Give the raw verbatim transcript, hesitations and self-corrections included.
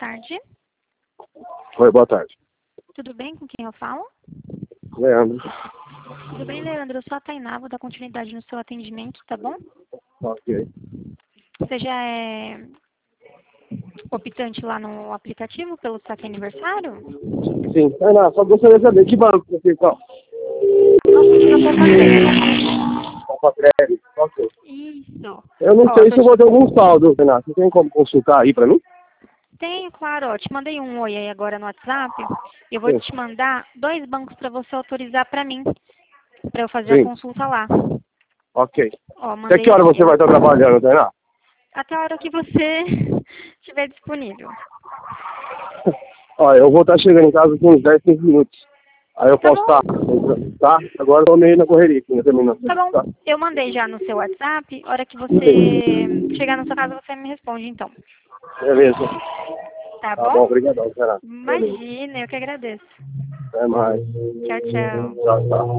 tarde. Oi, boa tarde. Tudo bem? Com quem eu falo? Leandro. Tudo bem, Leandro? Eu sou a Tainá, vou dar continuidade no seu atendimento, tá bom? Ok. Você já é optante lá no aplicativo pelo saque aniversário? Sim. Tainá, só gostaria de saber que banco você qual? Nós estamos na Poupa Crédito. Copa Crédito. Ok. Isso. Eu não Ó, sei tô se eu te... vou ter algum saldo, Tainá. Você tem como consultar aí pra mim? Tenho, claro, ó, te mandei um oi aí agora no WhatsApp. Eu vou Sim. te mandar dois bancos para você autorizar para mim, para eu fazer a Sim. consulta lá. Ok. Ó, Até mandei que hora aqui, você ó. vai estar trabalhando, Tainá? Até a hora que você estiver disponível. Ó, eu vou estar chegando em casa com uns dez, quinze minutos. Aí eu Tá posso estar, bom, tá? Agora eu tô meio na correria aqui, não terminando. tá bom. Tá? Eu mandei já no seu WhatsApp. A hora que Sim. você chegar na sua casa, você me responde, então. Beleza. Tá Tá bom, bom? obrigadão, Tainá. Beleza. Imagina, eu que agradeço. Até mais. Tchau, tchau. Tchau, tchau.